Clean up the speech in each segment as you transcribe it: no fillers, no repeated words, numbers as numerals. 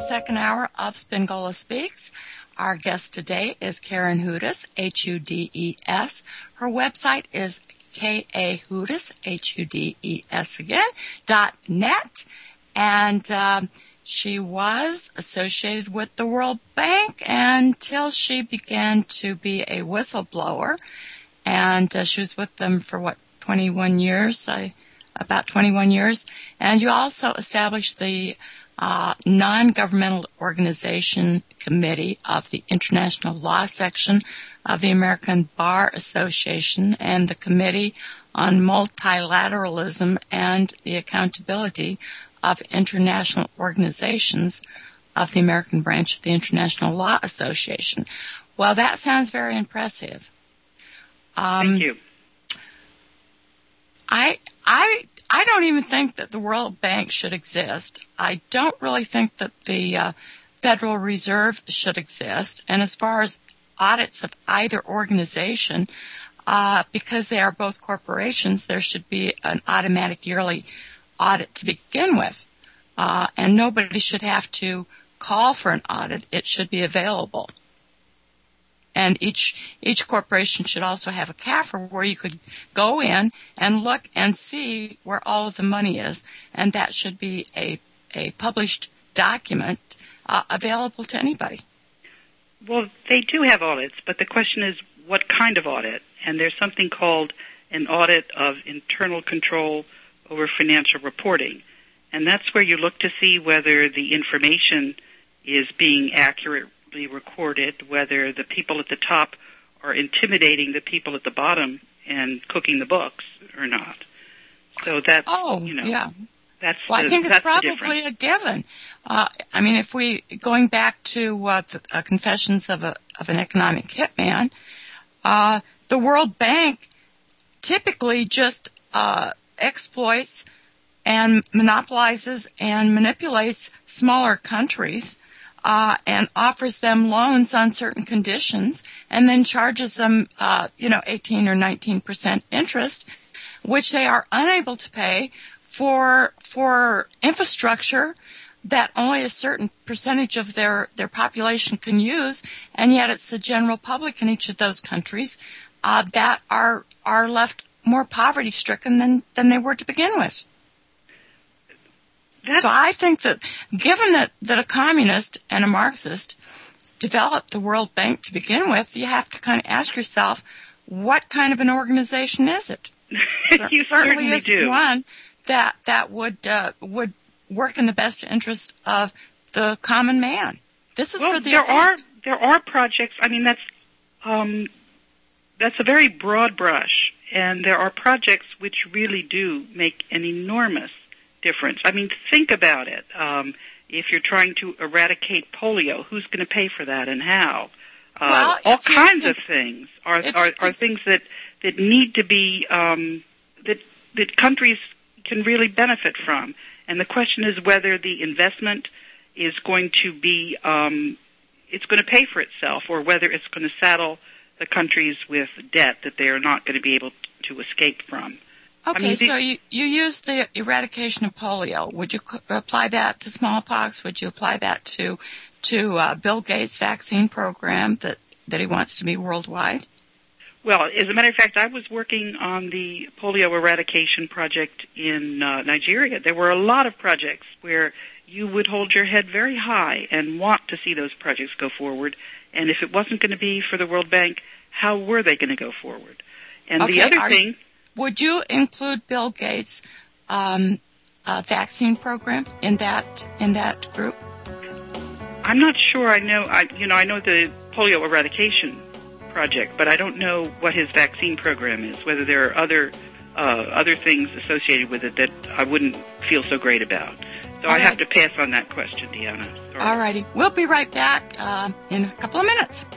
second hour of Spingola Speaks. Our guest today is Karen Hudes, Hudes. Her website is KAHudes, HUDES again, .net. And she was associated with the World Bank until she began to be a whistleblower. And she was with them for, 21 years? About 21 years. And you also established the non-governmental organization committee of the International Law Section of the American Bar Association and the Committee on Multilateralism and the Accountability of International Organizations of the American branch of the International Law Association. Well, that sounds very impressive. Thank you. I don't even think that the World Bank should exist. I don't really think that the Federal Reserve should exist. And as far as audits of either organization, because they are both corporations, there should be an automatic yearly audit to begin with. And nobody should have to call for an audit. It should be available. And each corporation should also have a CAFR where you could go in and look and see where all of the money is. And that should be a published document available to anybody. Well, they do have audits, but the question is what kind of audit? And there's something called an audit of internal control over financial reporting. And that's where you look to see whether the information is being accurately recorded, whether the people at the top are intimidating the people at the bottom and cooking the books or not. So that's, yeah. That's well, I think it's probably difference. A given. I mean, if going back to the Confessions of an Economic Hitman, the World Bank typically just exploits and monopolizes and manipulates smaller countries and offers them loans on certain conditions and then charges them, 18 or 19% interest, which they are unable to pay for infrastructure that only a certain percentage of their population can use, and yet it's the general public in each of those countries that are left more poverty-stricken than they were to begin with. So I think that given that a communist and a Marxist developed the World Bank to begin with, you have to kind of ask yourself, what kind of an organization is it? You certainly is do. One that would work in the best interest of the common man. This is for the there are projects. I mean, that's a very broad brush, and there are projects which really do make an enormous difference. I mean, think about it. If you're trying to eradicate polio, who's going to pay for that and how? All kinds of things are things that need to be that countries can really benefit from. And the question is whether the investment is going to be it's going to pay for itself, or whether it's going to saddle the countries with debt that they are not going to be able to escape from. Okay, so you used the eradication of polio. Would you apply that to smallpox? Would you apply that to Bill Gates' vaccine program that he wants to be worldwide? Well, as a matter of fact, I was working on the polio eradication project in Nigeria. There were a lot of projects where you would hold your head very high and want to see those projects go forward. And if it wasn't going to be for the World Bank, how were they going to go forward? And the other thing... Would you include Bill Gates' vaccine program in that group? I'm not sure. I know the polio eradication project, but I don't know what his vaccine program is. Whether there are other things associated with it that I wouldn't feel so great about. So I have to pass on that question, Deanna. Sorry. All righty, we'll be right back in a couple of minutes.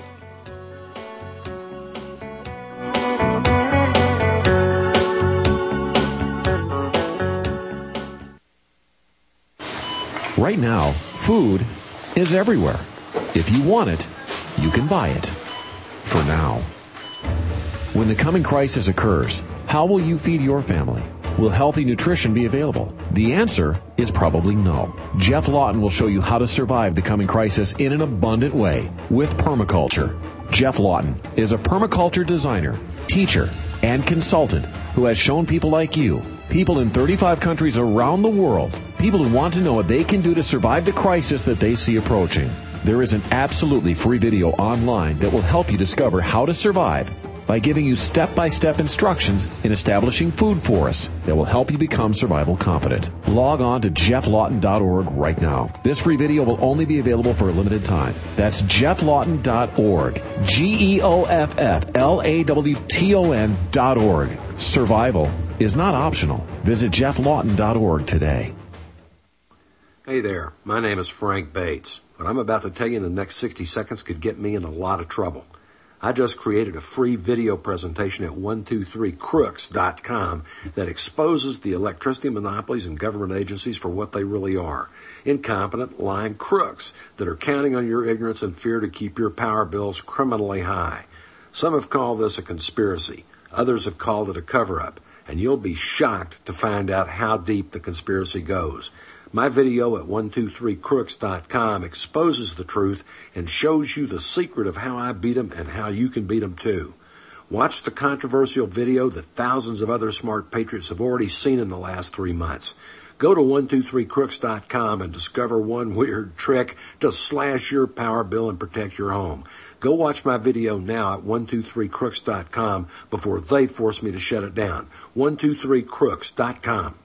Right now, food is everywhere. If you want it, you can buy it. For now. When the coming crisis occurs, how will you feed your family? Will healthy nutrition be available? The answer is probably no. Jeff Lawton will show you how to survive the coming crisis in an abundant way with permaculture. Jeff Lawton is a permaculture designer, teacher, and consultant who has shown people like you, people in 35 countries around the world, people who want to know what they can do to survive the crisis that they see approaching. There is an absolutely free video online that will help you discover how to survive by giving you step-by-step instructions in establishing food forests that will help you become survival confident. Log on to jefflawton.org right now. This free video will only be available for a limited time. That's jefflawton.org. GEOFFLAWTON.org. Survival is not optional. Visit jefflawton.org today. Hey there, my name is Frank Bates. What I'm about to tell you in the next 60 seconds could get me in a lot of trouble. I just created a free video presentation at 123crooks.com that exposes the electricity monopolies and government agencies for what they really are. Incompetent, lying crooks that are counting on your ignorance and fear to keep your power bills criminally high. Some have called this a conspiracy. Others have called it a cover-up. And you'll be shocked to find out how deep the conspiracy goes. My video at 123crooks.com exposes the truth and shows you the secret of how I beat them and how you can beat them too. Watch the controversial video that thousands of other smart patriots have already seen in the last 3 months. Go to 123crooks.com and discover one weird trick to slash your power bill and protect your home. Go watch my video now at 123crooks.com before they force me to shut it down. 123crooks.com.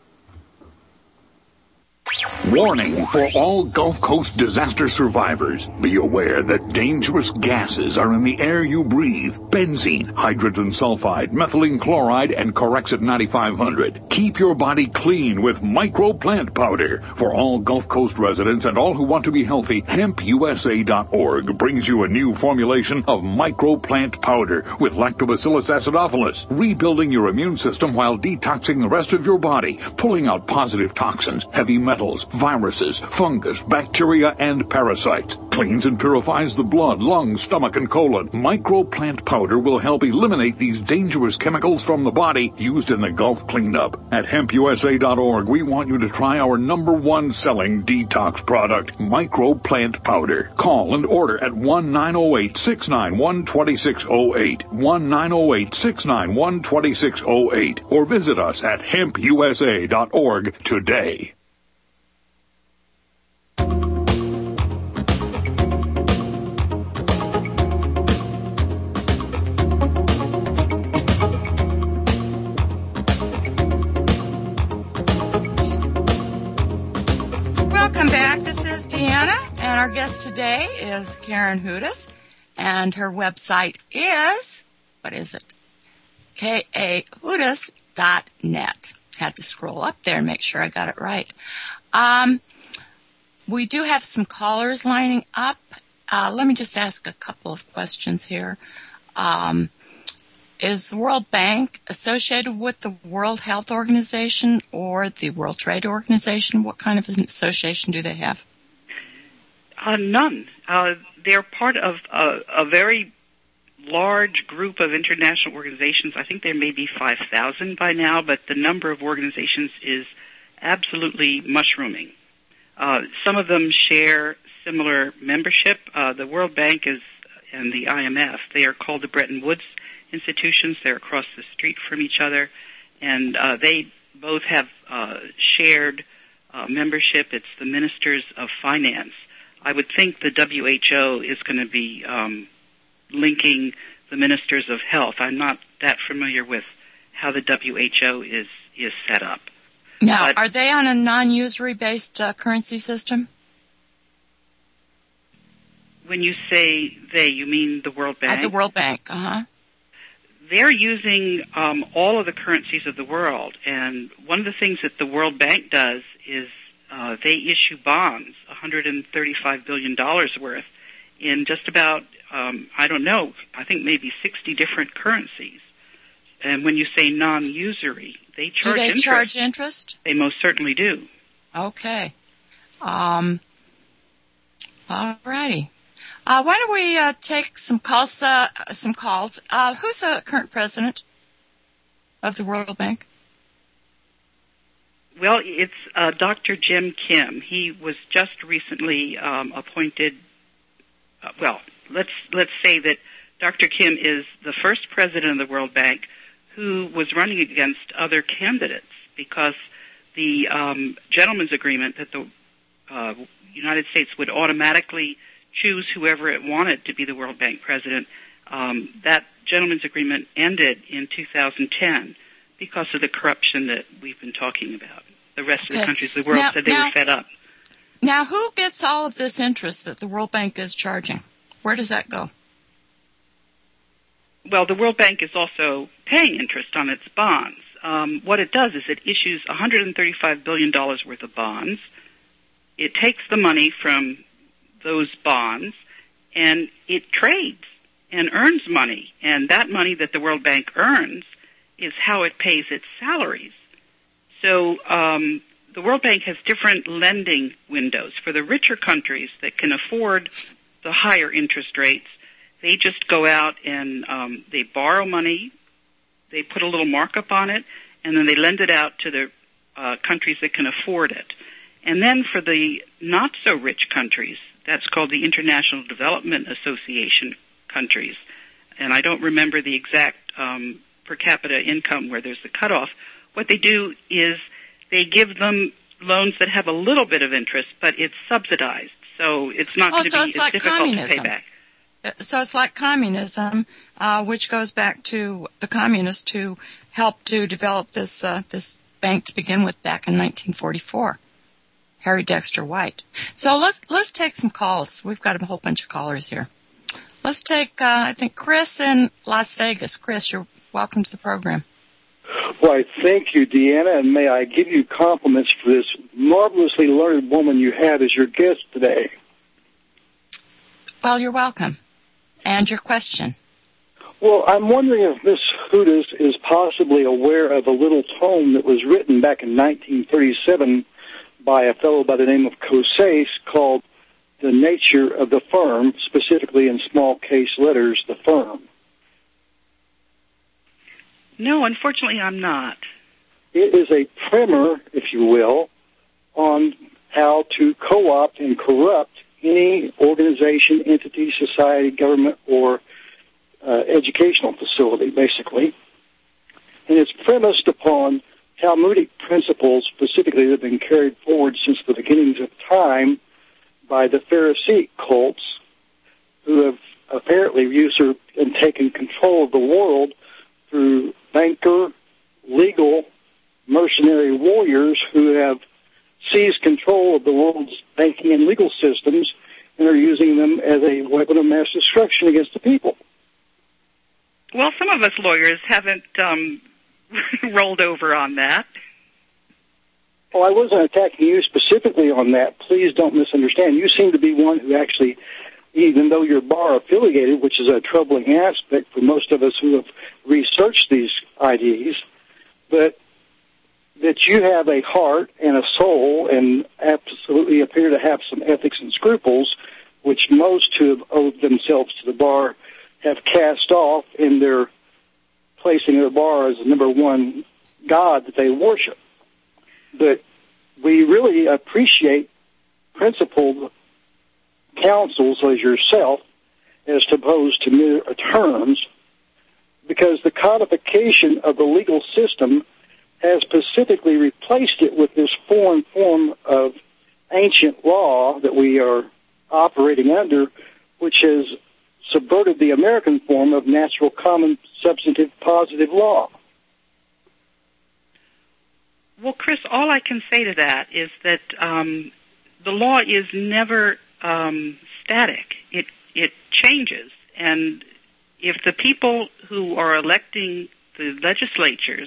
Warning for all Gulf Coast disaster survivors. Be aware that dangerous gases are in the air you breathe. Benzene, hydrogen sulfide, methylene chloride, and Corexit 9500. Keep your body clean with microplant powder. For all Gulf Coast residents and all who want to be healthy, HempUSA.org brings you a new formulation of microplant powder with Lactobacillus acidophilus, rebuilding your immune system while detoxing the rest of your body, pulling out positive toxins, heavy metals, viruses, fungus, bacteria, and parasites. Cleans and purifies the blood, lungs, stomach, and colon. Microplant powder will help eliminate these dangerous chemicals from the body used in the Gulf cleanup. At HempUSA.org, we want you to try our #1 selling detox product, Microplant Powder. Call and order at 1-908-691-2608, 1-908-691-2608, or visit us at HempUSA.org today. And our guest today is Karen Hudes, and her website is, what is it? kahudes.net. Had to scroll up there and make sure I got it right. We do have some callers lining up. Let me just ask a couple of questions here. Is the World Bank associated with the World Health Organization or the World Trade Organization? What kind of an association do they have? None. They're part of a very large group of international organizations. I think there may be 5,000 by now, but the number of organizations is absolutely mushrooming. Some of them share similar membership. The World Bank and the IMF, they are called the Bretton Woods institutions. They're across the street from each other, and they both have shared membership. It's the Ministers of Finance. I would think the WHO is going to be linking the Ministers of Health. I'm not that familiar with how the WHO is set up. Now, are they on a non-usury based currency system? When you say they, you mean the World Bank? The World Bank, uh-huh. They're using all of the currencies of the world, and one of the things that the World Bank does is they issue bonds, $135 billion worth, in just about, I think maybe 60 different currencies. And when you say non-usury, they charge interest. Do they charge interest? They most certainly do. Okay. All righty. Why don't we take some calls? Who's the current president of the World Bank? Well, it's Dr. Jim Kim. He was just recently appointed. Let's say that Dr. Kim is the first president of the World Bank who was running against other candidates because the gentleman's agreement that the United States would automatically choose whoever it wanted to be the World Bank president, that gentleman's agreement ended in 2010 because of the corruption that we've been talking about. The rest of the countries of the world said they were fed up. Now, who gets all of this interest that the World Bank is charging? Where does that go? Well, the World Bank is also paying interest on its bonds. What it does is it issues $135 billion worth of bonds. It takes the money from those bonds, and it trades and earns money. And that money that the World Bank earns is how it pays its salaries. So the World Bank has different lending windows. For the richer countries that can afford the higher interest rates, they just go out and they borrow money, they put a little markup on it, and then they lend it out to the countries that can afford it. And then for the not-so-rich countries, that's called the International Development Association countries, and I don't remember the exact per capita income where there's the cutoff. What they do is they give them loans that have a little bit of interest, but it's subsidized, so it's not going to be as difficult to pay back. So it's like communism, which goes back to the communists who helped to develop this bank to begin with back in 1944. Harry Dexter White. So let's take some calls. We've got a whole bunch of callers here. Let's take, I think, Chris in Las Vegas. Chris, you're welcome to the program. Why, thank you, Deanna, and may I give you compliments for this marvelously learned woman you have as your guest today. Well, you're welcome. And your question? Well, I'm wondering if Miss Hudas is possibly aware of a little tome that was written back in 1937 by a fellow by the name of Cosais called The Nature of the Firm, specifically in small case letters, the firm. No, unfortunately I'm not. It is a primer, if you will, on how to co-opt and corrupt any organization, entity, society, government, or educational facility, basically. And it's premised upon Talmudic principles, specifically, that have been carried forward since the beginnings of time by the Pharisaic cults, who have apparently usurped and taken control of the world through banker, legal, mercenary warriors who have seized control of the world's banking and legal systems and are using them as a weapon of mass destruction against the people. Well, some of us lawyers haven't rolled over on that. Well, I wasn't attacking you specifically on that. Please don't misunderstand. You seem to be one who actually, even though you're bar affiliated, which is a troubling aspect for most of us who have researched these ideas, but that you have a heart and a soul and absolutely appear to have some ethics and scruples, which most who have owed themselves to the bar have cast off in their placing the bar as the number one God that they worship. But we really appreciate principled counsels as yourself as opposed to mere terms, because the codification of the legal system has specifically replaced it with this foreign form of ancient law that we are operating under, which has subverted the American form of natural, common, substantive, positive law. Well, Chris, all I can say to that is that the law is never static. It changes. And if the people who are electing the legislatures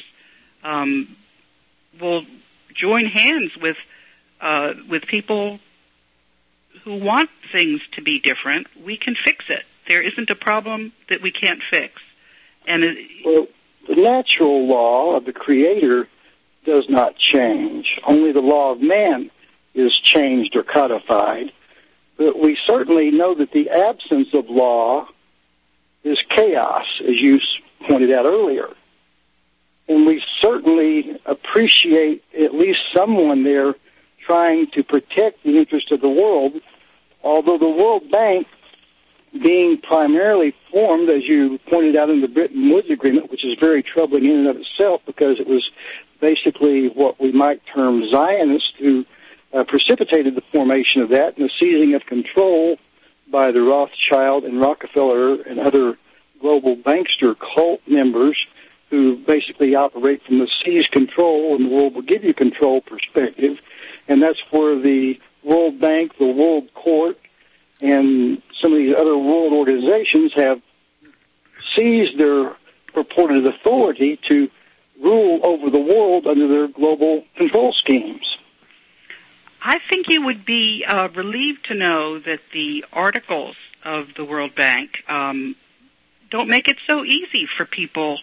will join hands with people who want things to be different, we can fix it. There isn't a problem that we can't fix. And well, the natural law of the Creator does not change. Only the law of man is changed or codified. But we certainly know that the absence of law is chaos, as you pointed out earlier. And we certainly appreciate at least someone there trying to protect the interest of the world, although the World Bank, being primarily formed, as you pointed out in the Bretton Woods Agreement, which is very troubling in and of itself because it was basically what we might term Zionists who precipitated the formation of that and the seizing of control by the Rothschild and Rockefeller and other global bankster cult members who basically operate from the seize control and the world will give you control perspective. And that's where the World Bank, the World Court, and some of these other world organizations have seized their purported authority to rule over the world under their global control schemes. I think you would be relieved to know that the articles of the World Bank don't make it so easy for people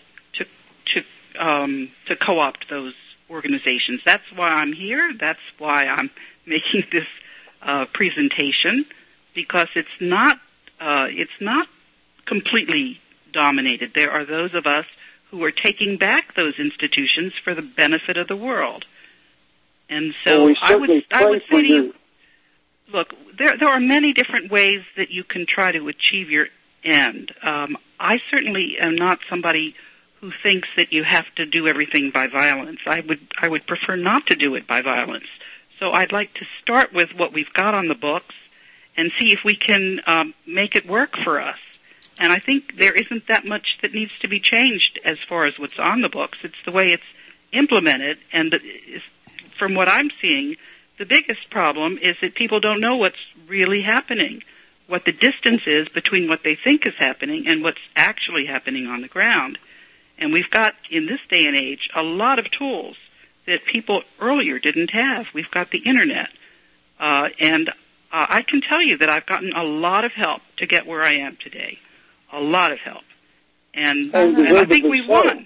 to co-opt those organizations. That's why I'm here. That's why I'm making this presentation, because it's not completely dominated. There are those of us who are taking back those institutions for the benefit of the world. And so I would say to you, look, there are many different ways that you can try to achieve your end. I certainly am not somebody who thinks that you have to do everything by violence. I would prefer not to do it by violence. So I'd like to start with what we've got on the books and see if we can make it work for us. And I think there isn't that much that needs to be changed as far as what's on the books. It's the way it's implemented. And from what I'm seeing, the biggest problem is that people don't know what's really happening, what the distance is between what they think is happening and what's actually happening on the ground. And we've got, in this day and age, a lot of tools that people earlier didn't have. We've got the Internet. And I can tell you that I've gotten a lot of help to get where I am today. A lot of help. And I think we won.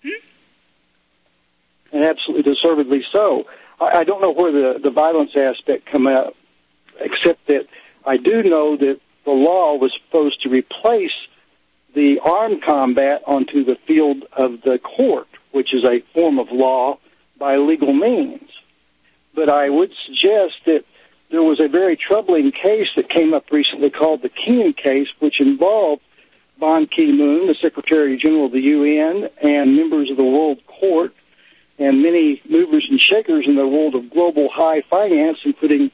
And absolutely deservedly so. I don't know where the violence aspect come out, except that I do know that the law was supposed to replace the armed combat onto the field of the court, which is a form of law by legal means. But I would suggest that there was a very troubling case that came up recently called the Keenan case, which involved Ban Ki-moon, the Secretary General of the UN, and members of the World Court, and many movers and shakers in the world of global high finance, including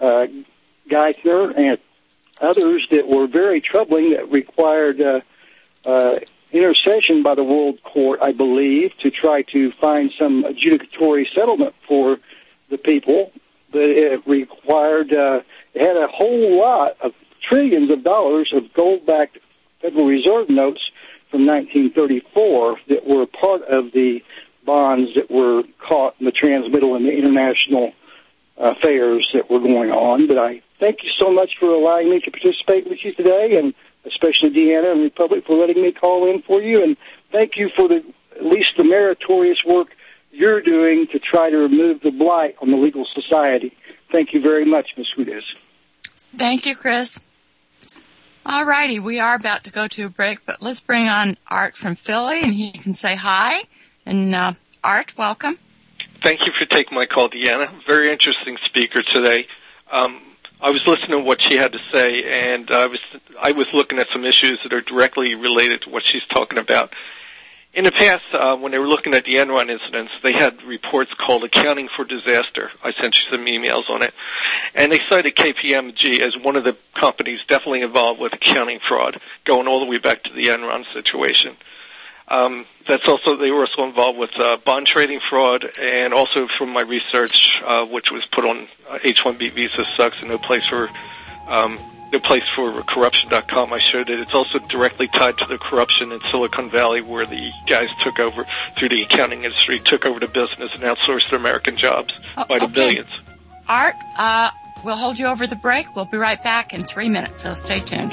Geithner and others that were very troubling, that required intercession by the World Court, I believe, to try to find some adjudicatory settlement for the people. But it required, it had a whole lot of trillions of dollars of gold-backed Federal Reserve notes from 1934 that were part of the bonds that were caught in the transmittal and the international affairs that were going on. But I thank you so much for allowing me to participate with you today, and especially Deanna and Republic for letting me call in for you. And thank you for at least the meritorious work you're doing to try to remove the blight on the legal society. Thank you very much, Ms. Hudes. Thank you, Chris. All righty, we are about to go to a break, but let's bring on Art from Philly, and he can say hi. And Art, welcome. Thank you for taking my call, Deanna. Very interesting speaker today. I was listening to what she had to say, and I was looking at some issues that are directly related to what she's talking about. In the past, when they were looking at the Enron incidents, they had reports called Accounting for Disaster. I sent you some emails on it. And they cited KPMG as one of the companies definitely involved with accounting fraud, going all the way back to the Enron situation. They were also involved with bond trading fraud, and also from my research, which was put on H-1B visa sucks and no place for corruption.com, I showed it. It's also directly tied to the corruption in Silicon Valley, where the guys took over through the accounting industry, took over the business and outsourced American jobs by the billions. Art, we'll hold you over the break. We'll be right back in 3 minutes, so stay tuned.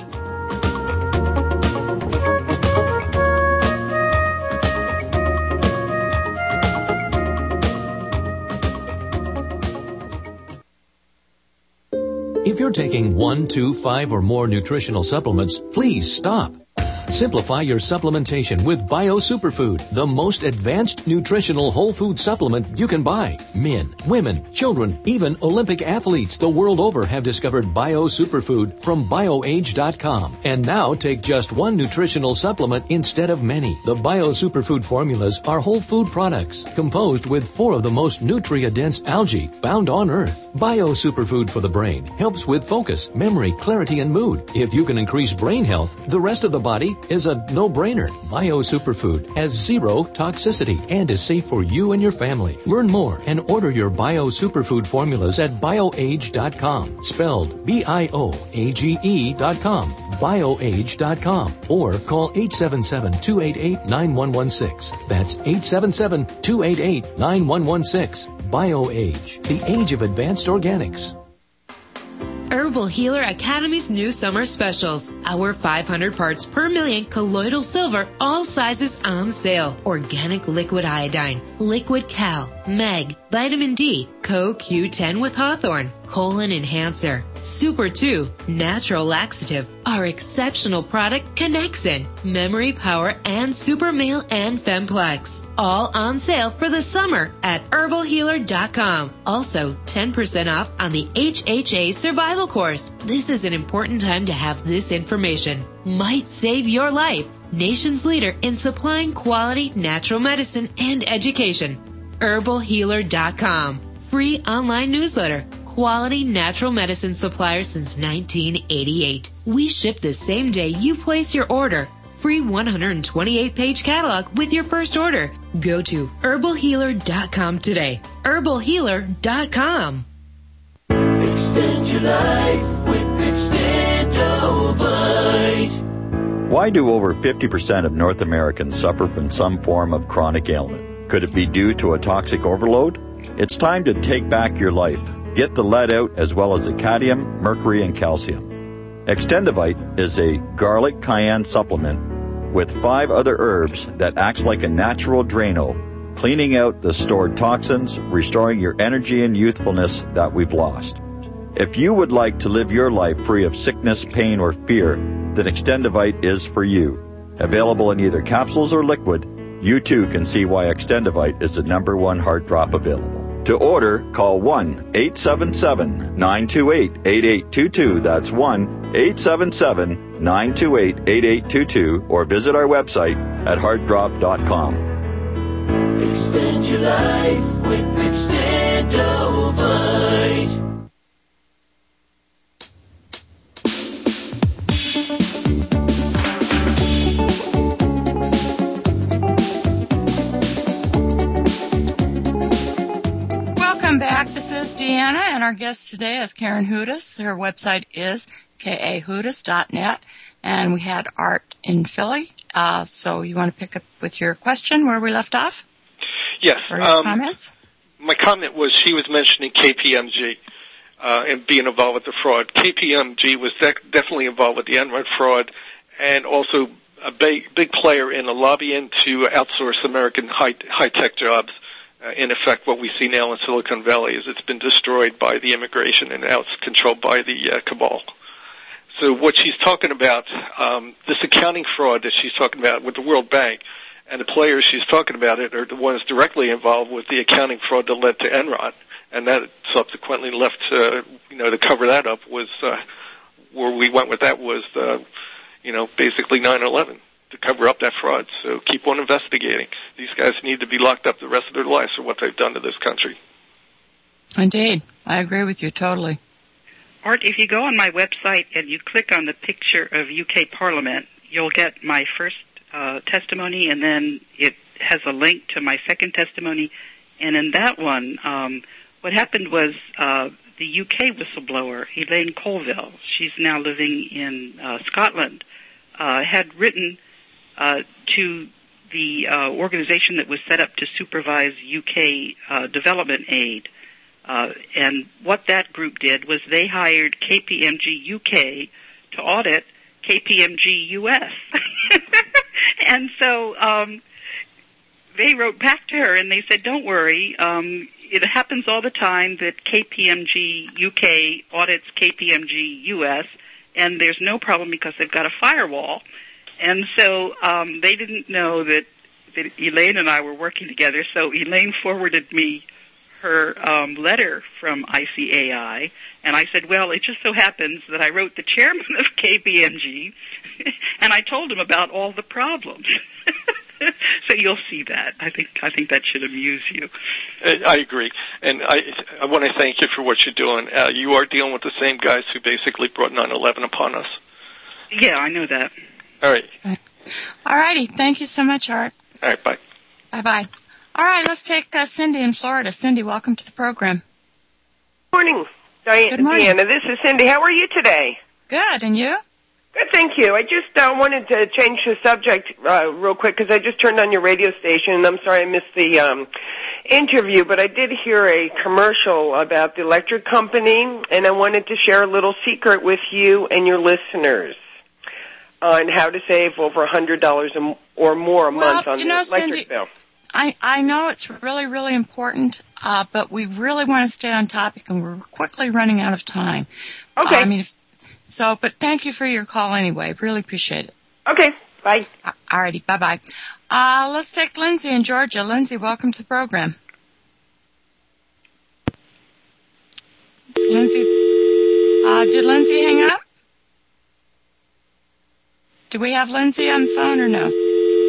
If you're taking 1, 2, 5, or more nutritional supplements, please stop. Simplify your supplementation with Bio Superfood, the most advanced nutritional whole food supplement you can buy. Men, women, children, even Olympic athletes the world over have discovered Bio Superfood from BioAge.com. And now take just one nutritional supplement instead of many. The Bio Superfood formulas are whole food products composed with 4 of the most nutrient-dense algae found on Earth. Bio Superfood for the brain helps with focus, memory, clarity, and mood. If you can increase brain health, the rest of the body is a no-brainer. Bio Superfood has 0 toxicity and is safe for you and your family. Learn more and order your Bio Superfood formulas at BioAge.com, spelled BIOAGE.com, BioAge.com, or call 877-288-9116. That's 877-288-9116. BioAge, the age of advanced organics. Herbal Healer Academy's new summer specials. Our 500 parts per million colloidal silver, all sizes on sale. Organic liquid iodine, liquid cal, Meg, vitamin D, CoQ10 with Hawthorne, colon enhancer, Super 2, natural laxative, our exceptional product Connexin, memory power, and Super Male and Femplex. All on sale for the summer at herbalhealer.com. Also, 10% off on the HHA survival course. This is an important time to have this information. Might save your life. Nation's leader in supplying quality natural medicine and education. herbalhealer.com. Free online newsletter. Quality natural medicine supplier since 1988. We ship the same day you place your order. Free 128-page catalog with your first order. Go to herbalhealer.com today. herbalhealer.com. Extend your life with Extendovite. Why do over 50% of North Americans suffer from some form of chronic ailment? Could it be due to a toxic overload? It's time to take back your life. Get the lead out as well as the cadmium, mercury, and calcium. Extendovite is a garlic cayenne supplement with 5 other herbs that acts like a natural Drano, cleaning out the stored toxins, restoring your energy and youthfulness that we've lost. If you would like to live your life free of sickness, pain, or fear, then Extendovite is for you. Available in either capsules or liquid, you too can see why Extendovite is the #1 heart drop available. To order, call 1-877-928-8822. That's 1-877-928-8822. Or visit our website at heartdrop.com. Extend your life with Extendovite. Welcome back. This is Deanna, and our guest today is Karen Hudes. Her website is kahudes.net, and we had Art in Philly. So you want to pick up with your question where we left off? Yes. Or your comments? My comment was she was mentioning KPMG and being involved with the fraud. KPMG was definitely involved with the Enron fraud and also a big player in the lobbying to outsource American high-tech jobs. In effect, what we see now in Silicon Valley is it's been destroyed by the immigration and now it's controlled by the cabal. So what she's talking about, this accounting fraud that she's talking about with the World Bank, and the players she's talking about it are the ones directly involved with the accounting fraud that led to Enron, and that subsequently left, to cover that up was where we went with that was, basically 9/11. To cover up that fraud. So keep on investigating. These guys need to be locked up the rest of their lives for what they've done to this country. Indeed. I agree with you totally. Art, if you go on my website and you click on the picture of UK Parliament, you'll get my first testimony, and then it has a link to my second testimony. And in that one, what happened was the UK whistleblower, Elaine Colville, she's now living in Scotland, had written to the organization that was set up to supervise UK development aid. And what that group did was they hired KPMG UK to audit KPMG US. And so they wrote back to her and they said, don't worry, it happens all the time that KPMG UK audits KPMG US, and there's no problem because they've got a firewall. And so they didn't know that Elaine and I were working together, so Elaine forwarded me her letter from ICAI, and I said, well, it just so happens that I wrote the chairman of KPMG, and I told him about all the problems. So you'll see that. I think that should amuse you. I agree, and I want to thank you for what you're doing. You are dealing with the same guys who basically brought 9/11 upon us. Yeah, I know that. All right. All righty. Thank you so much, Art. All right, bye. Bye-bye. All right, let's take Cindy in Florida. Cindy, welcome to the program. Morning, Good morning. Deanna. This is Cindy. How are you today? Good, and you? Good, thank you. I just wanted to change the subject real quick because I just turned on your radio station, and I'm sorry I missed the interview, but I did hear a commercial about the electric company, and I wanted to share a little secret with you and your listeners on how to save over $100 or more a month on the electric Cindy, bill. I know it's really, really important, but we really want to stay on topic, and we're quickly running out of time. Okay. But thank you for your call anyway. Really appreciate it. Okay, bye. All righty, bye-bye. Let's take Lindsay in Georgia. Lindsay, welcome to the program. Lindsay, did Lindsay hang up? Do we have Lindsay on the phone or no?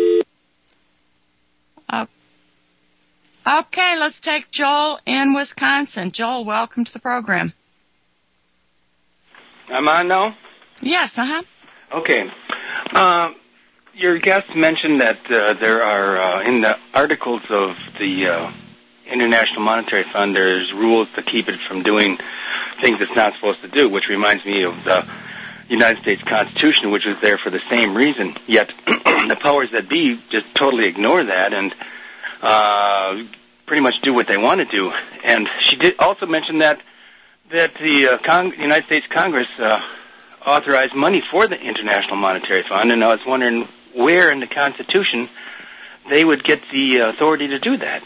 Okay, let's take Joel in Wisconsin. Joel, welcome to the program. I'm on now? Yes, Okay. Your guest mentioned that there are, in the articles of the International Monetary Fund, there's rules to keep it from doing things it's not supposed to do, which reminds me of the United States Constitution, which was there for the same reason. Yet the powers that be just totally ignore that and pretty much do what they want to do. And she did also mention that the United States Congress authorized money for the International Monetary Fund, and I was wondering where in the Constitution they would get the authority to do that.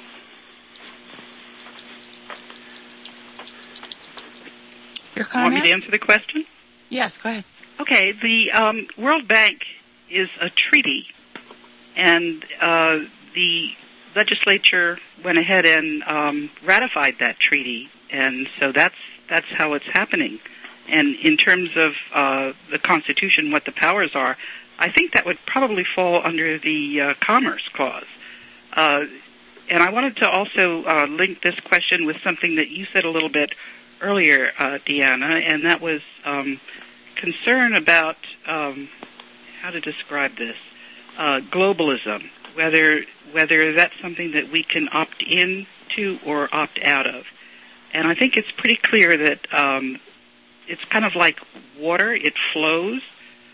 Your comments? Want me to answer the question? Yes, go ahead. Okay, the World Bank is a treaty, and the legislature went ahead and ratified that treaty, and so that's how it's happening. And in terms of the Constitution, what the powers are, I think that would probably fall under the Commerce Clause. And I wanted to also link this question with something that you said a little bit earlier, Deanna, and that was concern about how to describe this, globalism, whether that's something that we can opt into or opt out of. And I think it's pretty clear that it's kind of like water; it flows.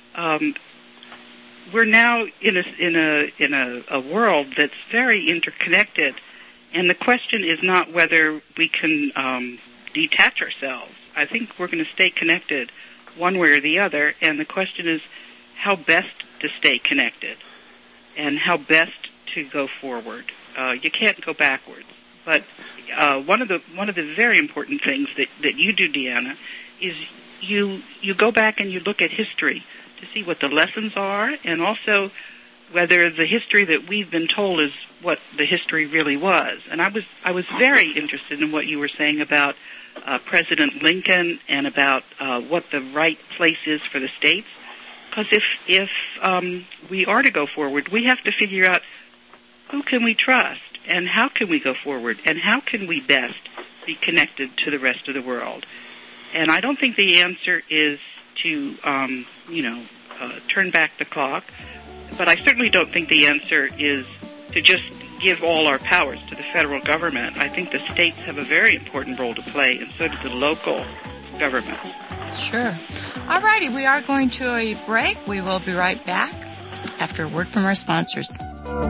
We're now in a world that's very interconnected, and the question is not whether we can detach ourselves. I think we're going to stay connected one way or the other, and the question is how best to stay connected and how best to go forward. You can't go backwards. But one of the very important things that you do, Deanna, is you go back and you look at history to see what the lessons are, and also whether the history that we've been told is what the history really was. And I was very interested in what you were saying about President Lincoln and about what the right place is for the states. Because if we are to go forward, we have to figure out who can we trust and how can we go forward and how can we best be connected to the rest of the world. And I don't think the answer is to, turn back the clock, but I certainly don't think the answer is to just give all our powers to the federal government. I think the states have a very important role to play, and so do the local governments. Sure. All righty, we are going to a break. We will be right back after a word from our sponsors.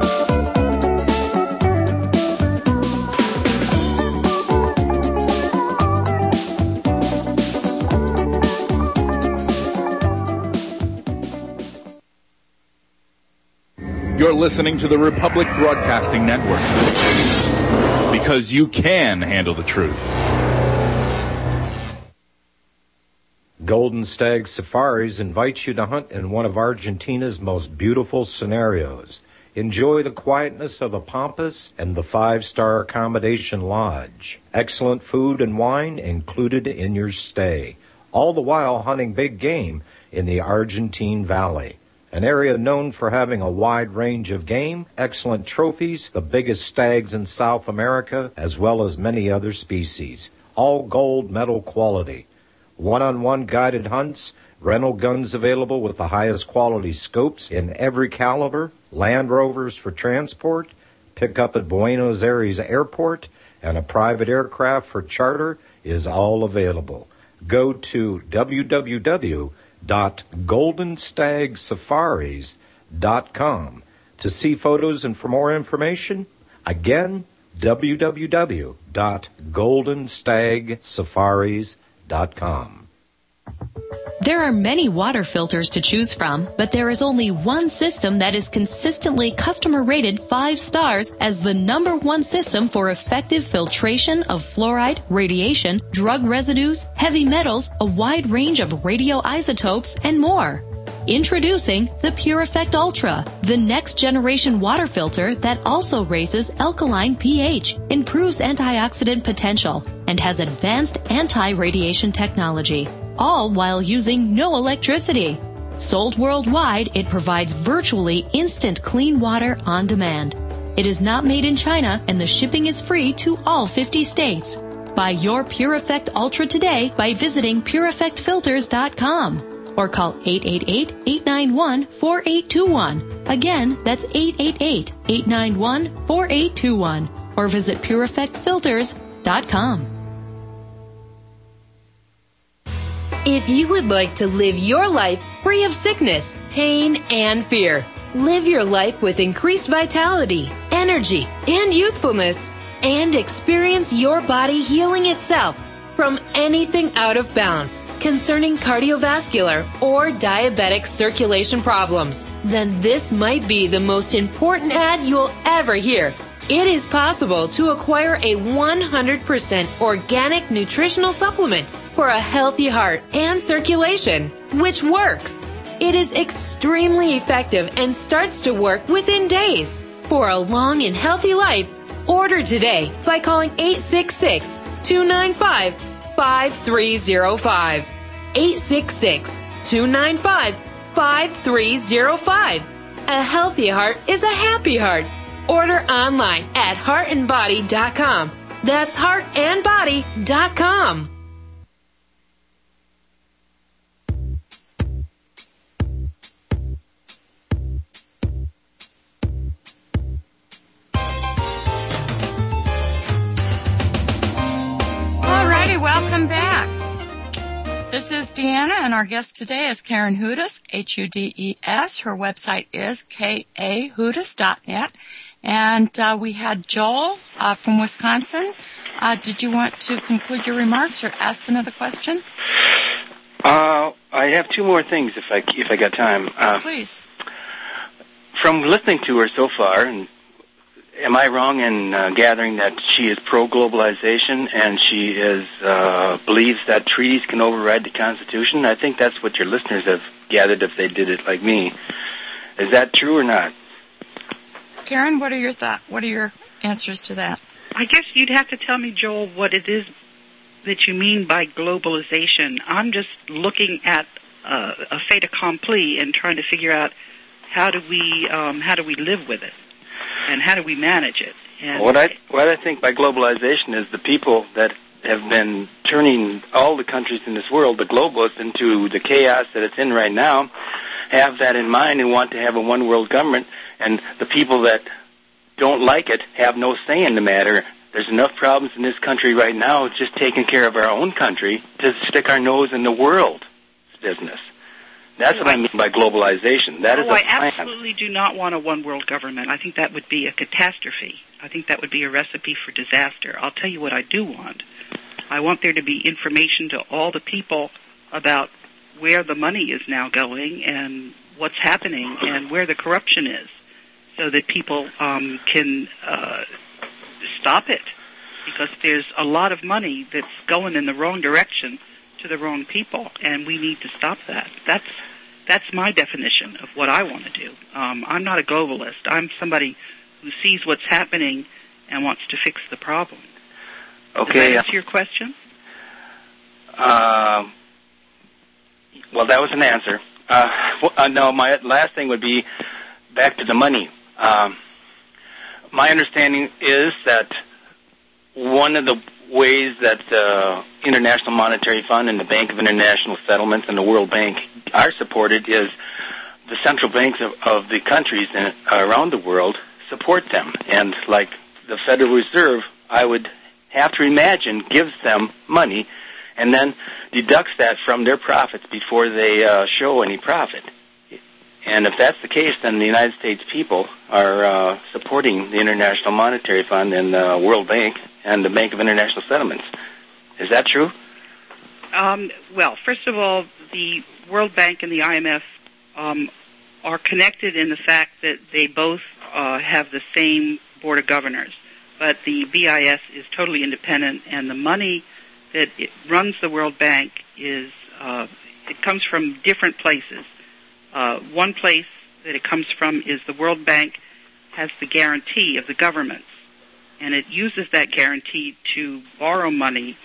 You're listening to the Republic Broadcasting Network, because you can handle the truth. Golden Stag Safaris invites you to hunt in one of Argentina's most beautiful scenarios. Enjoy the quietness of the Pampas and the 5-star accommodation lodge. Excellent food and wine included in your stay, all the while hunting big game in the Argentine Valley, an area known for having a wide range of game, excellent trophies, the biggest stags in South America, as well as many other species, all gold medal quality. One-on-one guided hunts, rental guns available with the highest quality scopes in every caliber, Land Rovers for transport, pick up at Buenos Aires Airport, and a private aircraft for charter is all available. Go to www.goldenstagsafaris.com to see photos and for more information. Again, www.goldenstagsafaris.com. There are many water filters to choose from, but there is only one system that is consistently customer rated 5 stars as the #1 system for effective filtration of fluoride, radiation, drug residues, heavy metals, a wide range of radioisotopes, and more. Introducing the Pure Effect Ultra, the next generation water filter that also raises alkaline pH, improves antioxidant potential, and has advanced anti-radiation technology, all while using no electricity. Sold worldwide, it provides virtually instant clean water on demand. It is not made in China, and the shipping is free to all 50 states. Buy your Pure Effect Ultra today by visiting PureEffectFilters.com. or call 888-891-4821. Again, that's 888-891-4821. Or visit PureEffectFilters.com. If you would like to live your life free of sickness, pain, and fear, live your life with increased vitality, energy, and youthfulness, and experience your body healing itself from anything out of balance concerning cardiovascular or diabetic circulation problems, then this might be the most important ad you'll ever hear. It is possible to acquire a 100% organic nutritional supplement for a healthy heart and circulation, which works. It is extremely effective and starts to work within days. For a long and healthy life, order today by calling 866-295-5305. 866-295-5305. A healthy heart is a happy heart. Order online at heartandbody.com. That's heartandbody.com. Alrighty, welcome back. This is Deanna, and our guest today is Karen Hudes, Hudes. Her website is kahudes.net. And we had Joel from Wisconsin. Did you want to conclude your remarks or ask another question? I have two more things if I got time. Please. From listening to her so far, and am I wrong in gathering that she is pro-globalization and she is believes that treaties can override the Constitution? I think that's what your listeners have gathered if they did it like me. Is that true or not? Karen, what are your thoughts? What are your answers to that? I guess you'd have to tell me, Joel, what it is that you mean by globalization. I'm just looking at a fait accompli and trying to figure out how do we live with it and how do we manage it. And what I think by globalization is the people that have been turning all the countries in this world, the globalists, into the chaos that it's in right now, have that in mind and want to have a one-world government. And the people that don't like it have no say in the matter. There's enough problems in this country right now just taking care of our own country to stick our nose in the world's business. That's what I mean by globalization. That is a plan. I absolutely do not want a one-world government. I think that would be a catastrophe. I think that would be a recipe for disaster. I'll tell you what I do want. I want there to be information to all the people about where the money is now going and what's happening and where the corruption is, so that people can stop it, because there's a lot of money that's going in the wrong direction to the wrong people, and we need to stop that. That's my definition of what I want to do. I'm not a globalist. I'm somebody who sees what's happening and wants to fix the problem. Okay. Does that answer your question? Well, that was an answer. No, my last thing would be back to the money. My understanding is that one of the ways that the International Monetary Fund and the Bank of International Settlements and the World Bank are supported is the central banks of the countries around the world support them. And like the Federal Reserve, I would have to imagine, gives them money and then deducts that from their profits before they show any profit. And if that's the case, then the United States people are supporting the International Monetary Fund and the World Bank and the Bank of International Settlements. Is that true? Well, first of all, the World Bank and the IMF are connected in the fact that they both have the same board of governors. But the BIS is totally independent, and the money that it runs the World Bank is it comes from different places. One place that it comes from is the World Bank has the guarantee of the governments, and it uses that guarantee to borrow money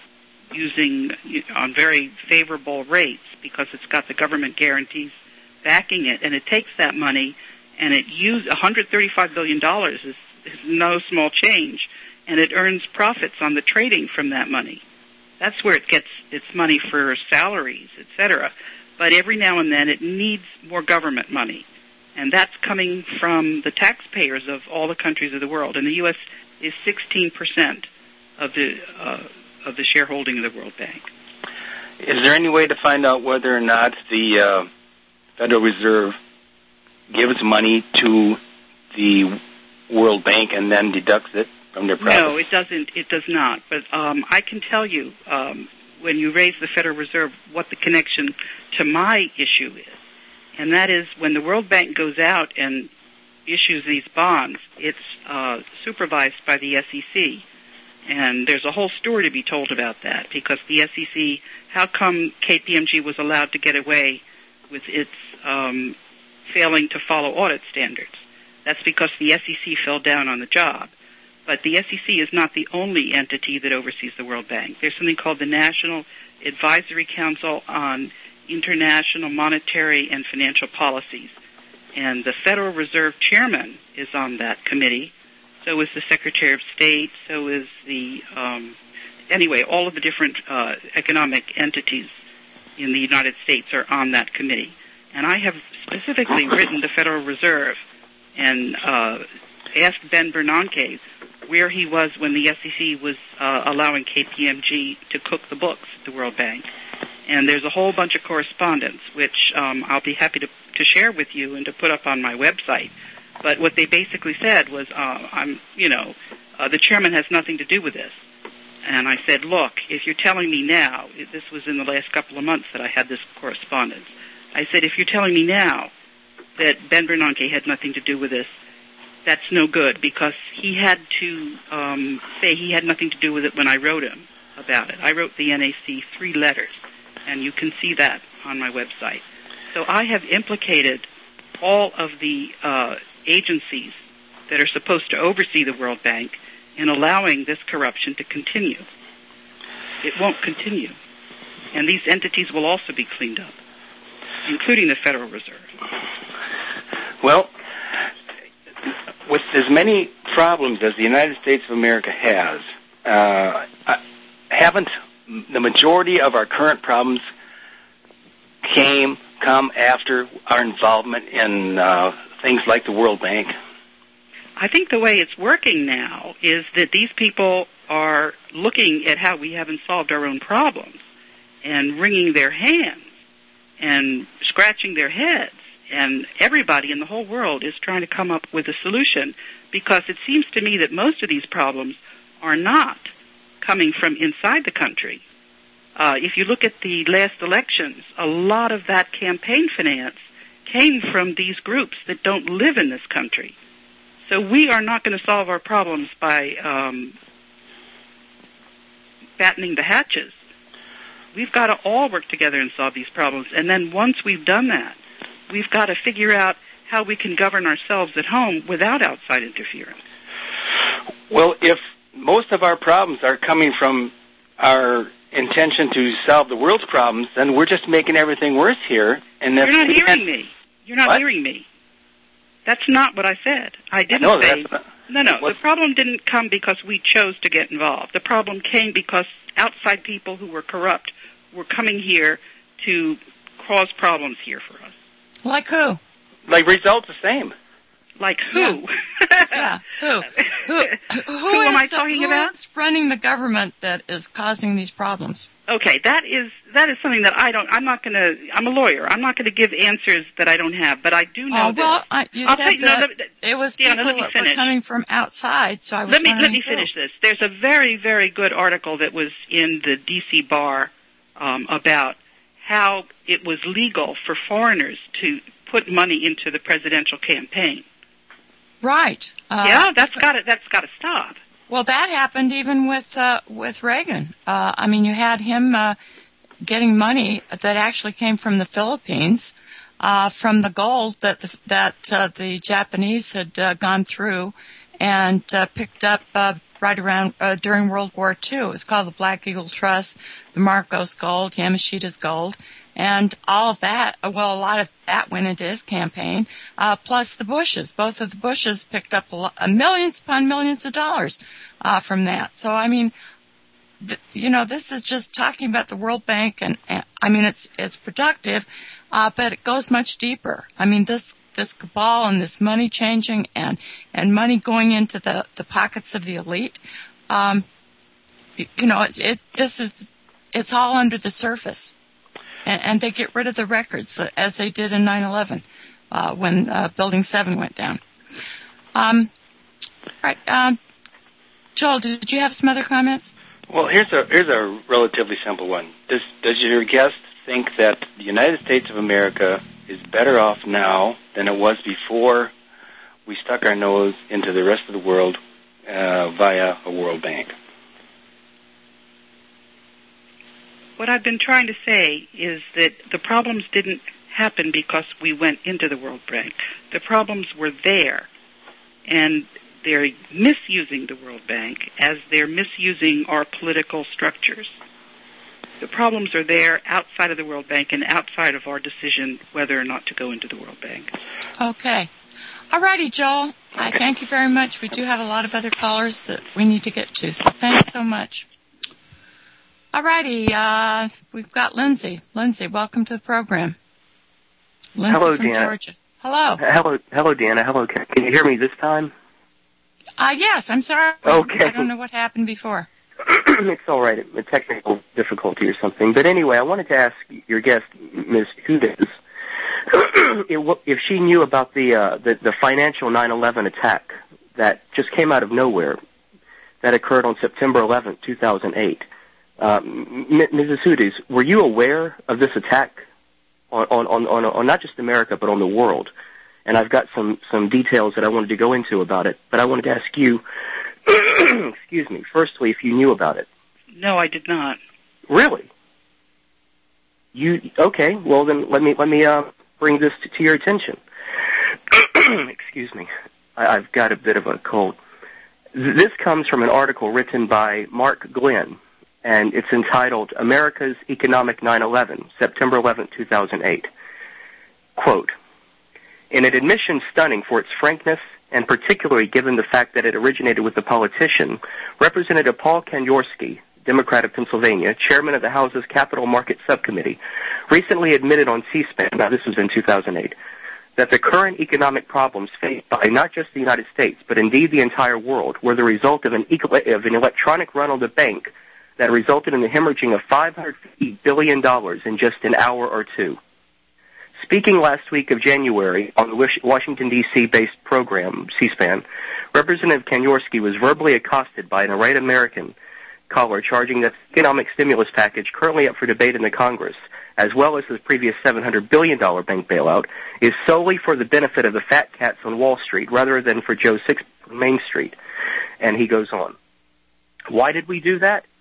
on very favorable rates because it's got the government guarantees backing it, and it takes that money and it $135 billion is no small change, and it earns profits on the trading from that money. That's where it gets its money for salaries, etc. But every now and then it needs more government money, and that's coming from the taxpayers of all the countries of the world. And the U.S. is 16% of the shareholding of the World Bank. Is there any way to find out whether or not the Federal Reserve gives money to the World Bank and then deducts it from their profits? No, it doesn't. It does not. But I can tell you, when you raise the Federal Reserve, what the connection to my issue is. And that is when the World Bank goes out and issues these bonds, it's supervised by the SEC. And there's a whole story to be told about that, because the SEC, how come KPMG was allowed to get away with its failing to follow audit standards? That's because the SEC fell down on the job. But the SEC is not the only entity that oversees the World Bank. There's something called the National Advisory Council on International Monetary and Financial Policies. And the Federal Reserve Chairman is on that committee. So is the Secretary of State. So is the, anyway, all of the different economic entities in the United States are on that committee. And I have specifically written the Federal Reserve and asked Ben Bernanke where he was when the SEC was allowing KPMG to cook the books at the World Bank. And there's a whole bunch of correspondence, which I'll be happy to share with you and to put up on my website. But what they basically said was, the chairman has nothing to do with this. And I said, look, if you're telling me now, this was in the last couple of months that I had this correspondence. I said, if you're telling me now that Ben Bernanke had nothing to do with this, that's no good, because he had to say he had nothing to do with it when I wrote him about it. I wrote the NAC 3 letters, and you can see that on my website. So I have implicated all of the agencies that are supposed to oversee the World Bank in allowing this corruption to continue. It won't continue. And these entities will also be cleaned up, including the Federal Reserve. Well, with as many problems as the United States of America has, haven't the majority of our current problems come after our involvement in things like the World Bank? I think the way it's working now is that these people are looking at how we haven't solved our own problems and wringing their hands and scratching their heads. And everybody in the whole world is trying to come up with a solution, because it seems to me that most of these problems are not coming from inside the country. If you look at the last elections, a lot of that campaign finance came from these groups that don't live in this country. So we are not going to solve our problems by battening the hatches. We've got to all work together and solve these problems. And then once we've done that, we've got to figure out how we can govern ourselves at home without outside interference. Well, if most of our problems are coming from our intention to solve the world's problems, then we're just making everything worse here. And You're not hearing me. You're not hearing me. That's not what I said. I didn't say... No, the problem didn't come because we chose to get involved. The problem came because outside people who were corrupt were coming here to cause problems here for us. Like who? Like results the same. Like who? Yeah. Who? Who am I talking about? Who's running the government that is causing these problems? Okay, that is something that I'm a lawyer. I'm not going to give answers that I don't have, but I do know you said it was people that were coming from outside, so I was Let me finish this. There's a very, very good article that was in the D.C. Bar about how it was legal for foreigners to put money into the presidential campaign. Right. That's got to stop. Well, that happened even with Reagan. I mean, you had him getting money that actually came from the Philippines, from the gold that the Japanese had gone through and picked up right around during World War II. It's called the Black Eagle Trust, the Marcos Gold, Yamashita's gold, and all of that. Well, a lot of that went into his campaign, plus the Bushes. Both of the Bushes picked up millions upon millions of dollars from that. So, I mean, this is just talking about the World Bank, and I mean, it's productive, but it goes much deeper. I mean, this cabal and this money changing and money going into the pockets of the elite, it's all under the surface. And they get rid of the records, as they did in 9/11, when Building 7 went down. Right. Joel, did you have some other comments? Well, here's a relatively simple one. Does your guest think that the United States of America is better off now than it was before we stuck our nose into the rest of the world via a World Bank? What I've been trying to say is that the problems didn't happen because we went into the World Bank. The problems were there, and they're misusing the World Bank as they're misusing our political structures. The problems are there outside of the World Bank and outside of our decision whether or not to go into the World Bank. Okay. All righty, Joel. I thank you very much. We do have a lot of other callers that we need to get to, so thanks so much. All righty. We've got Lindsay. Lindsay, welcome to the program. Lindsay Hello, from Deanna. Georgia. Hello. Hello, Deanna. Hello. Can you hear me this time? Yes, I'm sorry. Okay. I don't know what happened before. It's all right. A technical difficulty or something. But anyway, I wanted to ask your guest, Ms. Hudes, if she knew about the financial 9/11 attack that just came out of nowhere that occurred on September 11th, 2008. Mrs. Hudes, were you aware of this attack on not just America but on the world? And I've got some details that I wanted to go into about it, but I wanted to ask you, excuse me, firstly, if you knew about it. No, I did not. Really? Okay? Well, then let me bring this to your attention. Excuse me, I've got a bit of a cold. This comes from an article written by Mark Glenn, and it's entitled "America's Economic 9/11, September 11, 2008." Quote, "In an admission stunning for its frankness, and particularly given the fact that it originated with the politician, Representative Paul Kanyorski, Democrat of Pennsylvania, chairman of the House's Capital Market Subcommittee, recently admitted on C-SPAN, now this was in 2008, that the current economic problems faced by not just the United States, but indeed the entire world, were the result of an electronic run on the bank that resulted in the hemorrhaging of $550 billion in just an hour or two. Speaking last week of January on the Washington, D.C.-based program, C-SPAN, Representative Kanyorski was verbally accosted by an irate American caller charging that the economic stimulus package currently up for debate in the Congress, as well as his previous $700 billion bank bailout, is solely for the benefit of the fat cats on Wall Street rather than for Joe Six on Main Street. And he goes on. Why did we do that?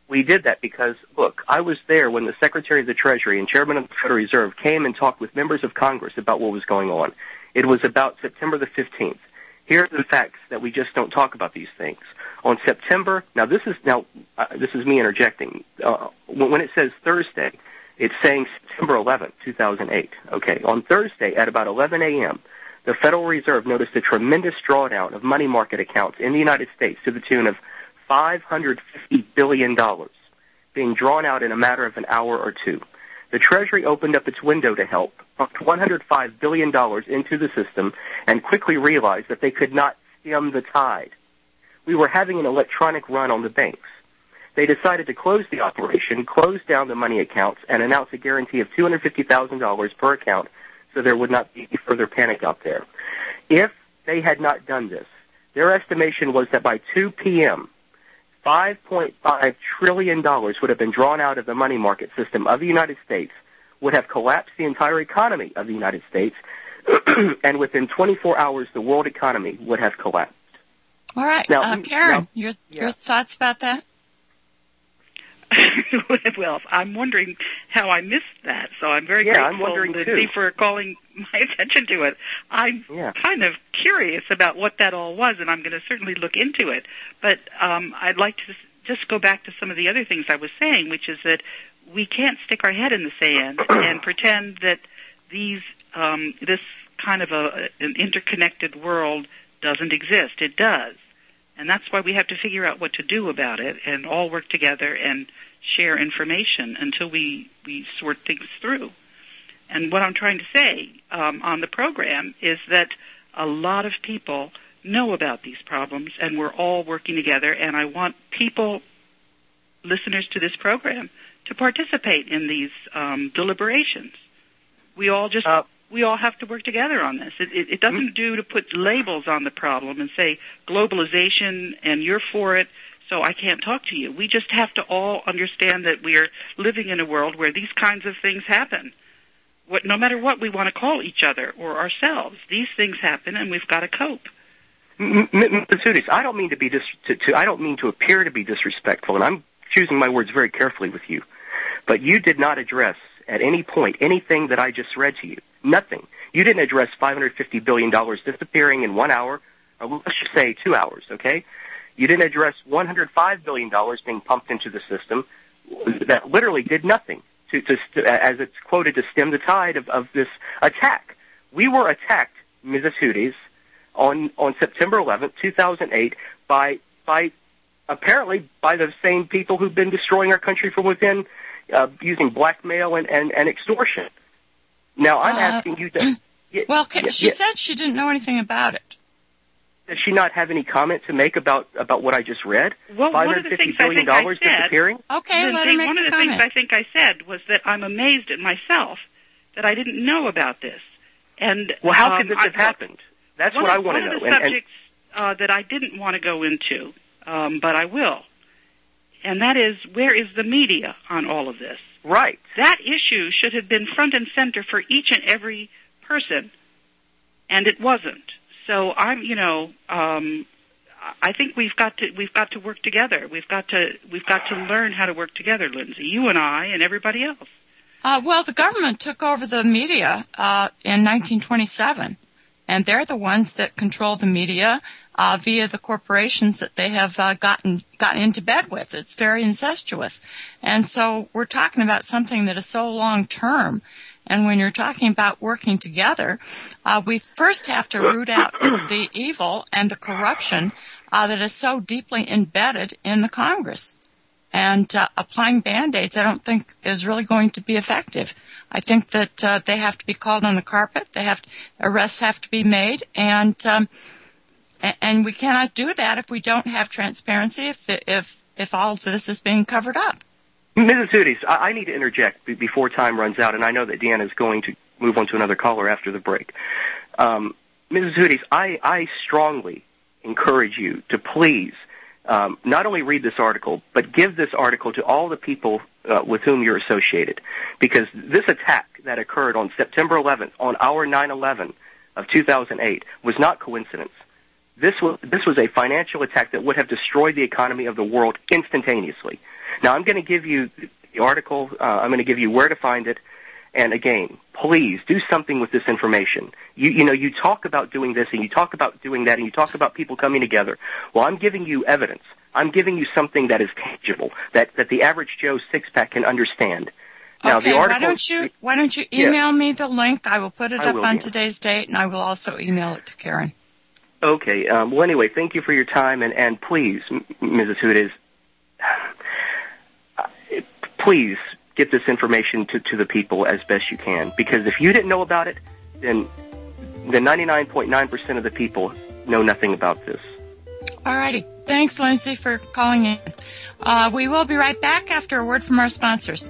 We did that because, look, I was there when the Secretary of the Treasury and Chairman of the Federal Reserve came and talked with members of Congress about what was going on. It was about September the 15th. Here are the facts that we just don't talk about these things. On September, this is me interjecting. When it says Thursday, it's saying September 11th, 2008. Okay, on Thursday at about 11 a.m., the Federal Reserve noticed a tremendous drawdown of money market accounts in the United States to the tune of $550 billion being drawn out in a matter of an hour or two. The Treasury opened up its window to help, pumped $105 billion into the system, and quickly realized that they could not stem the tide. We were having an electronic run on the banks. They decided to close the operation, close down the money accounts, and announce a guarantee of $250,000 per account so there would not be further panic out there. If they had not done this, their estimation was that by 2 p.m., $5.5 trillion would have been drawn out of the money market system of the United States, would have collapsed the entire economy of the United States, and within 24 hours, the world economy would have collapsed. All right. Now, Karen, your thoughts about that? Well, I'm wondering how I missed that, so I'm very grateful, Lindsay, for calling my attention to it. I'm kind of curious about what that all was, and I'm going to certainly look into it. But I'd like to just go back to some of the other things I was saying, which is that we can't stick our head in the sand and pretend that this kind of an interconnected world doesn't exist. It does. And that's why we have to figure out what to do about it and all work together and share information until we sort things through. And what I'm trying to say on the program is that a lot of people know about these problems, and we're all working together, and I want people, listeners to this program, to participate in these deliberations. We all have to work together on this. It doesn't do to put labels on the problem and say globalization and you're for it, so I can't talk to you. We just have to all understand that we are living in a world where these kinds of things happen. No matter what we want to call each other or ourselves, these things happen, and we've got to cope. Ms. Hudis, I don't mean I don't mean to appear to be disrespectful, and I'm choosing my words very carefully with you. But you did not address at any point anything that I just read to you. Nothing. You didn't address $550 billion disappearing in 1 hour, or let's just say 2 hours, okay? You didn't address $105 billion being pumped into the system that literally did nothing as it's quoted, to stem the tide of this attack. We were attacked, Mrs. Hudis, on September 11th, 2008, by apparently by the same people who've been destroying our country from within, using blackmail and extortion. Now, I'm asking you to... She said she didn't know anything about it. Does she not have any comment to make about what I just read? Well, $550 billion disappearing? Okay, let her make One of the things I think I said was that I'm amazed at myself that I didn't know about this. And well, how could this have happened? That's what I want to know. One of the subjects that I didn't want to go into, but I will, and that is, where is the media on all of this? Right. That issue should have been front and center for each and every person, and it wasn't. So I think we've got to work together. We've got to learn how to work together, Lindsay. You and I and everybody else. Well, the government took over the media in 1927, and they're the ones that control the media via the corporations that they have gotten into bed with. It's very incestuous, and so we're talking about something that is so long term. And when you're talking about working together, we first have to root out the evil and the corruption that is so deeply embedded in the Congress. And applying Band-Aids, I don't think, is really going to be effective. I think that they have to be called on the carpet. Arrests have to be made, and we cannot do that if we don't have transparency. If all of this is being covered up. Mrs. Hudis, I need to interject before time runs out, and I know that Deanna is going to move on to another caller after the break. Mrs. Hudis, I strongly encourage you to please not only read this article, but give this article to all the people with whom you're associated, because this attack that occurred on September 11th, on our 9/11 of 2008, was not coincidence. This was a financial attack that would have destroyed the economy of the world instantaneously. Now, I'm going to give you the article. I'm going to give you where to find it. And again, please do something with this information. You talk about doing this and you talk about doing that and you talk about people coming together. Well, I'm giving you evidence. I'm giving you something that is tangible, that the average Joe six-pack can understand. Now, okay, the article, why don't you email me the link? I will put it up on yeah. today's date, and I will also email it to Karen. Okay. Well, anyway, thank you for your time, and please, Mrs. Hudes, please get this information to the people as best you can, because if you didn't know about it, then 99.9% of the people know nothing about this. All righty. Thanks, Lindsay, for calling in. We will be right back after a word from our sponsors.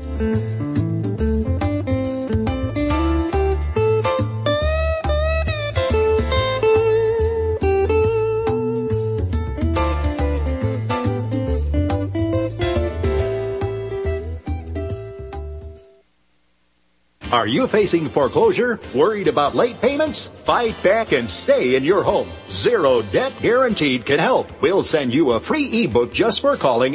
Are you facing foreclosure? Worried about late payments? Fight back and stay in your home. Zero Debt Guaranteed can help. We'll send you a free ebook just for calling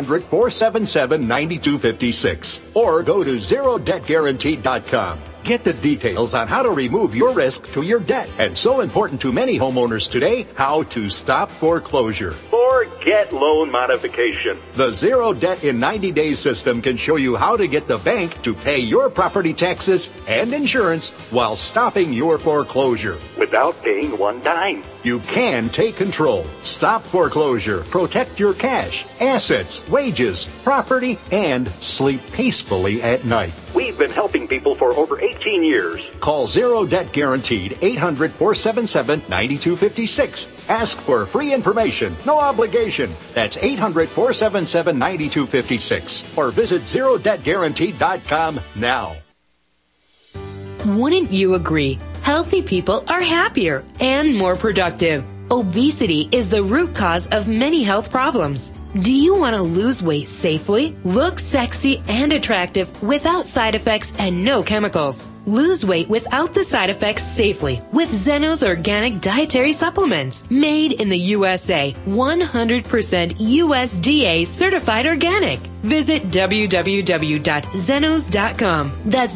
800-477-9256. Or go to ZeroDebtGuaranteed.com. Get the details on how to remove your risk to your debt. And so important to many homeowners today, how to stop foreclosure. Or get loan modification. The Zero Debt in 90 Days system can show you how to get the bank to pay your property taxes and insurance while stopping your foreclosure. Without paying one dime. You can take control, stop foreclosure, protect your cash, assets, wages, property, and sleep peacefully at night. We've been helping people for over 18 years. Call Zero Debt Guaranteed 800-477-9256. Ask for free information, no obligation. That's 800-477-9256. Or visit ZeroDebtGuaranteed.com now. Wouldn't you agree? Healthy people are happier and more productive. Obesity is the root cause of many health problems. Do you want to lose weight safely, look sexy and attractive without side effects and no chemicals? Lose weight without the side effects safely with Zenos Organic Dietary Supplements. Made in the USA, 100% USDA certified organic. Visit www.zenos.com. That's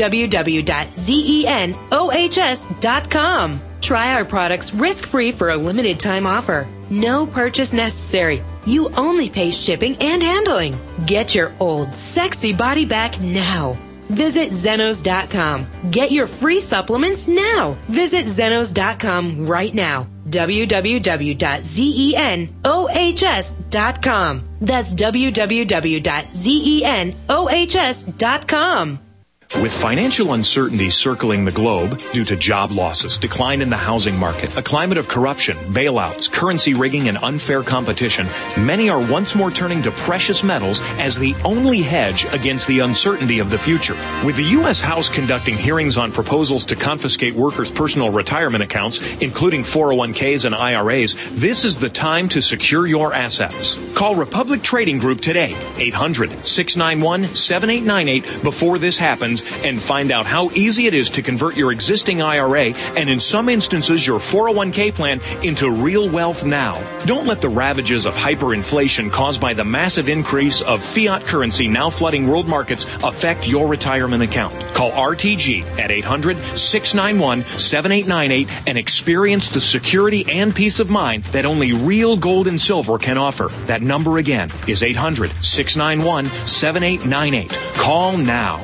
www.zenos.com. Try our products risk-free for a limited time offer. No purchase necessary. You only pay shipping and handling. Get your old sexy body back now. Visit Zenos.com. Get your free supplements now. Visit Zenos.com right now. www.zenos.com. That's www.zenos.com. With financial uncertainty circling the globe due to job losses, decline in the housing market, a climate of corruption, bailouts, currency rigging, and unfair competition, many are once more turning to precious metals as the only hedge against the uncertainty of the future. With the U.S. House conducting hearings on proposals to confiscate workers' personal retirement accounts, including 401ks and IRAs, this is the time to secure your assets. Call Republic Trading Group today, 800-691-7898 before this happens, and find out how easy it is to convert your existing IRA and in some instances your 401k plan into real wealth now. Don't let the ravages of hyperinflation caused by the massive increase of fiat currency now flooding world markets affect your retirement account. Call RTG at 800-691-7898 and experience the security and peace of mind that only real gold and silver can offer. That number again is 800-691-7898. Call now.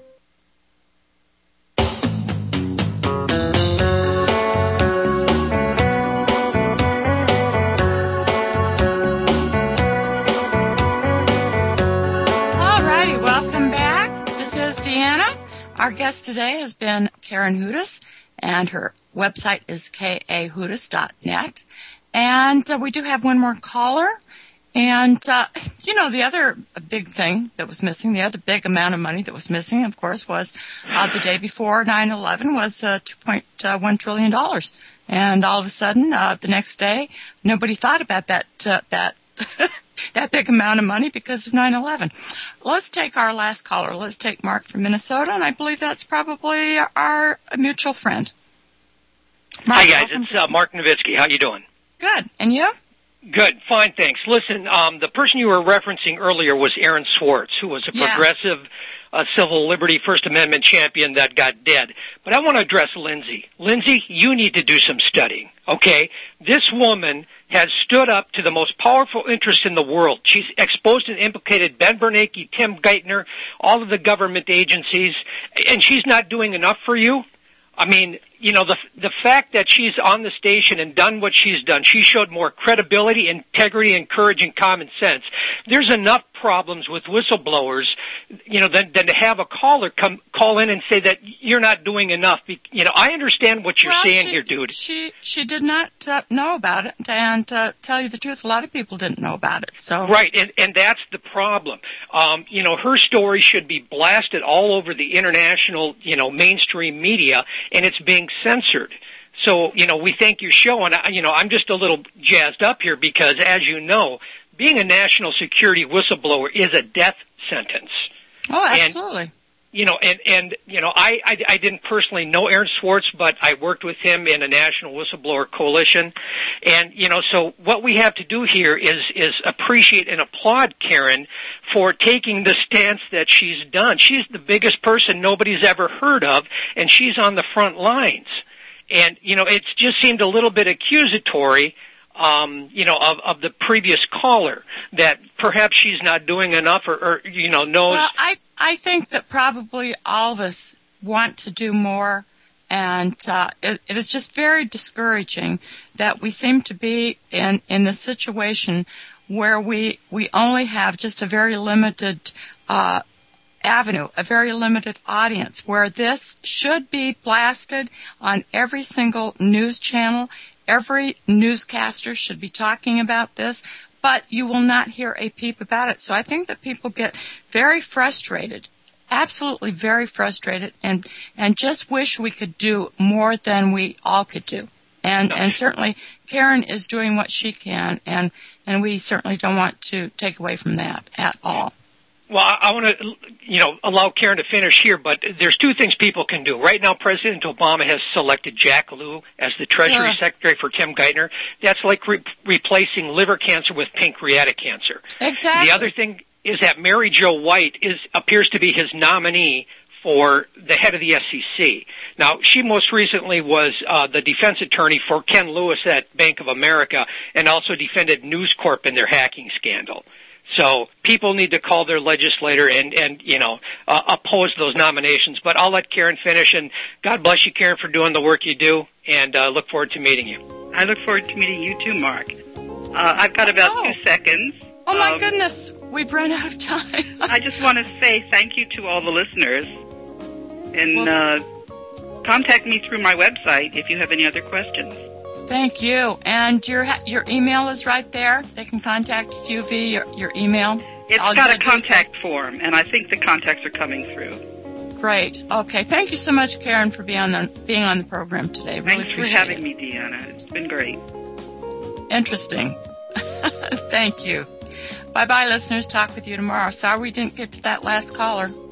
Our guest today has been Karen Hudes, and her website is kahudes.net. And we do have one more caller. And, the other big thing that was missing, the other big amount of money that was missing, of course, was the day before 9/11 was $2.1 trillion. And all of a sudden, the next day, nobody thought about that that big amount of money because of 9/11. Let's take our last caller. Let's take Mark from Minnesota, and I believe that's probably our mutual friend. Hi, guys. It's Mark Nowitzki. How you doing? Good. And you? Good. Fine, thanks. Listen, the person you were referencing earlier was Aaron Swartz, who was a progressive civil liberty First Amendment champion that got dead. But I want to address Lindsay. Lindsay, you need to do some studying, okay? This woman has stood up to the most powerful interest in the world. She's exposed and implicated Ben Bernanke, Tim Geithner, all of the government agencies, and she's not doing enough for you? I mean, you know, the fact that she's on the station and done what she's done, she showed more credibility, integrity, and courage and common sense. There's enough problems with whistleblowers, you know, than to have a caller call in and say that you're not doing enough. You know, I understand what you're saying here, dude. She did not know about it, and tell you the truth, a lot of people didn't know about it. So right, and that's the problem. You know, her story should be blasted all over the international, you know, mainstream media, and it's being censored. So, you know, we thank your show, and, you know, I'm just a little jazzed up here because, as you know, being a national security whistleblower is a death sentence. Oh, absolutely. And, you know, and you know, I didn't personally know Aaron Swartz, but I worked with him in a national whistleblower coalition. And, you know, so what we have to do here is appreciate and applaud Karen for taking the stance that she's done. She's the biggest person nobody's ever heard of, and she's on the front lines. And, you know, it's just seemed a little bit accusatory, you know, of the previous caller, that perhaps she's not doing enough or you know, knows. Well, I think that probably all of us want to do more, and it is just very discouraging that we seem to be in the situation where we only have just a very limited avenue, a very limited audience, where this should be blasted on every single news channel. Every newscaster should be talking about this, but you will not hear a peep about it. So I think that people get very frustrated, absolutely very frustrated, and just wish we could do more than we all could do. And certainly Karen is doing what she can, and we certainly don't want to take away from that at all. Well, I want to, you know, allow Karen to finish here, but there's two things people can do. Right now, President Obama has selected Jack Lew as the Treasury Secretary for Tim Geithner. That's like replacing liver cancer with pancreatic cancer. Exactly. The other thing is that Mary Jo White appears to be his nominee for the head of the SEC. Now, she most recently was the defense attorney for Ken Lewis at Bank of America and also defended News Corp in their hacking scandal. So people need to call their legislator and you know, oppose those nominations. But I'll let Karen finish, and God bless you, Karen, for doing the work you do, and look forward to meeting you. I look forward to meeting you too, Mark. I've got about 2 seconds. Oh, my goodness. We've run out of time. I just want to say thank you to all the listeners, and contact me through my website if you have any other questions. Thank you. And your email is right there. They can contact you via your email. It's got a contact form, and I think the contacts are coming through. Great. Okay. Thank you so much, Karen, for being on the program today. Really Thanks for having me, Deanna. It's been great. Interesting. Thank you. Bye-bye, listeners. Talk with you tomorrow. Sorry we didn't get to that last caller.